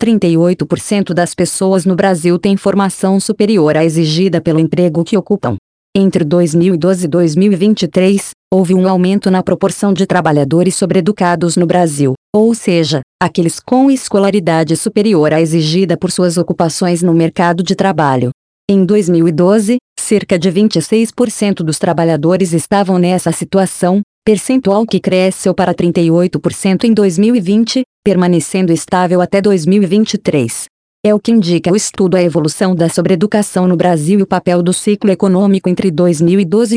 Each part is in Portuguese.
38% das pessoas no Brasil têm formação superior à exigida pelo emprego que ocupam. Entre 2012 e 2023, houve um aumento na proporção de trabalhadores sobreeducados no Brasil, ou seja, aqueles com escolaridade superior à exigida por suas ocupações no mercado de trabalho. Em 2012, cerca de 26% dos trabalhadores estavam nessa situação, percentual que cresceu para 38% em 2020, permanecendo estável até 2023. É o que indica o estudo A Evolução da Sobreeducação no Brasil e o Papel do Ciclo Econômico entre 2012 e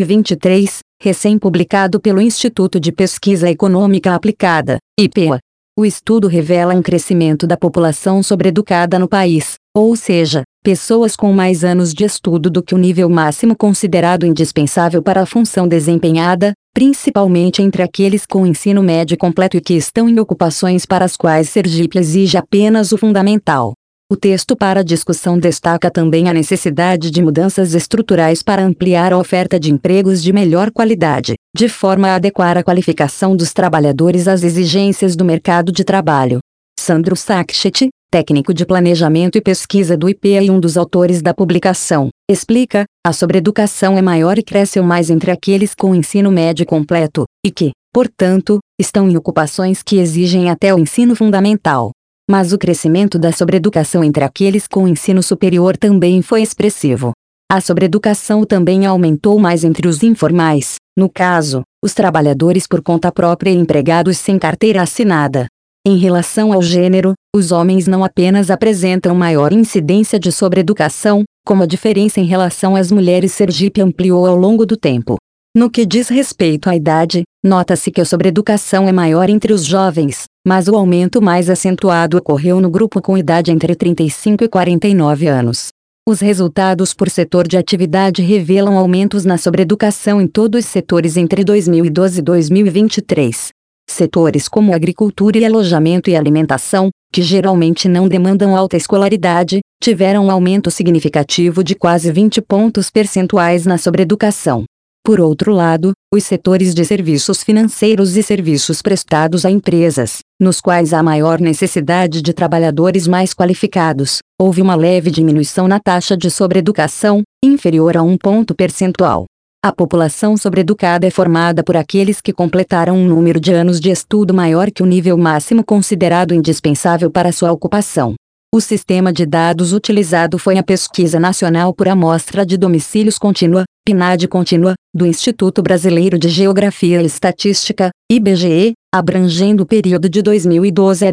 2023, recém-publicado pelo Instituto de Pesquisa Econômica Aplicada, IPEA. O estudo revela um crescimento da população sobreeducada no país, ou seja, pessoas com mais anos de estudo do que o nível máximo considerado indispensável para a função desempenhada, principalmente entre aqueles com ensino médio completo e que estão em ocupações para as quais Sergipe exige apenas o fundamental. O texto para discussão destaca também a necessidade de mudanças estruturais para ampliar a oferta de empregos de melhor qualidade, de forma a adequar a qualificação dos trabalhadores às exigências do mercado de trabalho. Sandro Sacchetti, técnico de planejamento e pesquisa do IPEA e um dos autores da publicação, explica: a sobreeducação é maior e cresce mais entre aqueles com ensino médio completo, e que, portanto, estão em ocupações que exigem até o ensino fundamental. Mas o crescimento da sobreeducação entre aqueles com ensino superior também foi expressivo. A sobreeducação também aumentou mais entre os informais, no caso, os trabalhadores por conta própria e empregados sem carteira assinada. Em relação ao gênero, os homens não apenas apresentam maior incidência de sobreeducação, como a diferença em relação às mulheres Sergipe ampliou ao longo do tempo. No que diz respeito à idade, nota-se que a sobreeducação é maior entre os jovens, mas o aumento mais acentuado ocorreu no grupo com idade entre 35 e 49 anos. Os resultados por setor de atividade revelam aumentos na sobreeducação em todos os setores entre 2012 e 2023. Setores como agricultura e alojamento e alimentação, que geralmente não demandam alta escolaridade, tiveram um aumento significativo de quase 20 pontos percentuais na sobreeducação. Por outro lado, os setores de serviços financeiros e serviços prestados a empresas, nos quais há maior necessidade de trabalhadores mais qualificados, houve uma leve diminuição na taxa de sobreeducação, inferior a 1 ponto percentual. A população sobreeducada é formada por aqueles que completaram um número de anos de estudo maior que o nível máximo considerado indispensável para sua ocupação. O sistema de dados utilizado foi a Pesquisa Nacional por Amostra de Domicílios Contínua, PNAD Contínua, do Instituto Brasileiro de Geografia e Estatística, IBGE, abrangendo o período de 2012 a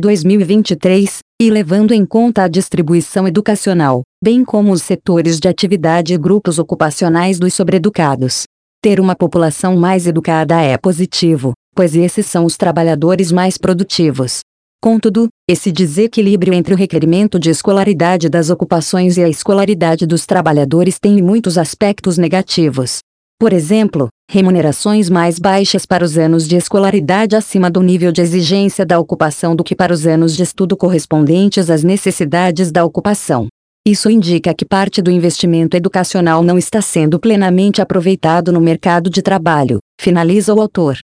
2023, e levando em conta a distribuição educacional, bem como os setores de atividade e grupos ocupacionais dos sobreeducados. Ter uma população mais educada é positivo, pois esses são os trabalhadores mais produtivos. Contudo, esse desequilíbrio entre o requerimento de escolaridade das ocupações e a escolaridade dos trabalhadores tem muitos aspectos negativos. Por exemplo, remunerações mais baixas para os anos de escolaridade acima do nível de exigência da ocupação do que para os anos de estudo correspondentes às necessidades da ocupação. Isso indica que parte do investimento educacional não está sendo plenamente aproveitado no mercado de trabalho, finaliza o autor.